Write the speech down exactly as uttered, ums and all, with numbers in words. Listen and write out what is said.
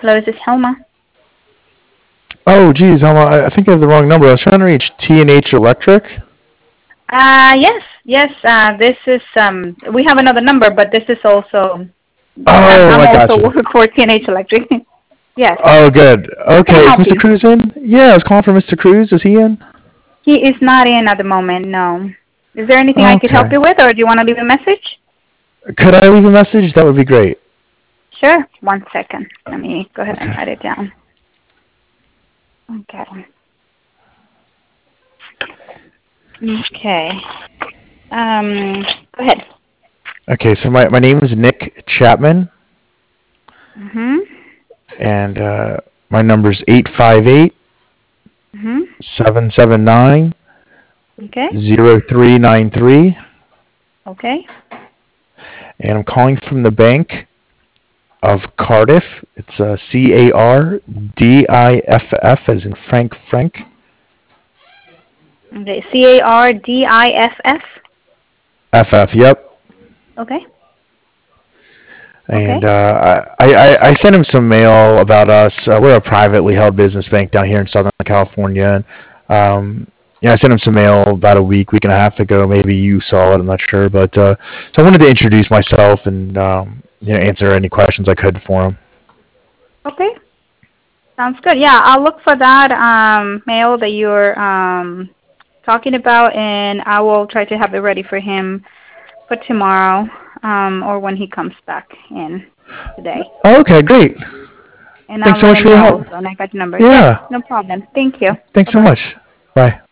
Hello, this is Helma. Oh, geez, I'm, I I think I have the wrong number. I was trying to reach T and H Electric. Uh, yes, yes. Uh, this is um. We have another number, but this is also. I'm Oh, I'm I also gotcha. work for T N H Electric. Yes. Oh, good. How can I Okay, is help mister you? Cruz in? Yeah, I was calling for mister Cruz. Is he in? He is not in at the moment. No. Is there anything I could help Okay. you with, or do you want to leave a message? Could I leave a message? That would be great. Sure. One second. Let me go ahead and Okay. write it down. Okay. Okay. Um. Go ahead. Okay, so my, my name is Nick Chapman, Mhm. and uh, my number is eight five eight, Mhm. seven seven nine, Okay. zero three nine three, Okay. and I'm calling from the Bank of Cardiff. It's uh, C A R D I F F, as in Frank Frank. Okay. C A R D I F F. F F, yep. Okay. Okay. And uh, I, I, I sent him some mail about us. Uh, we're a privately held business bank down here in Southern California. And, um, yeah, I sent him some mail about a week, week and a half ago. Maybe you saw it. I'm not sure. But uh, so I wanted to introduce myself and um, you know, answer any questions I could for him. Okay. Sounds good. Yeah, I'll look for that um, mail that you're um, talking about, and I will try to have it ready for him for tomorrow um, or when he comes back in today. Oh, okay, great. And I'll Thanks so let much him for your know help. also, and I got your number. Yes, Yeah, no problem. Thank you. thanks so Bye-bye. much. Bye.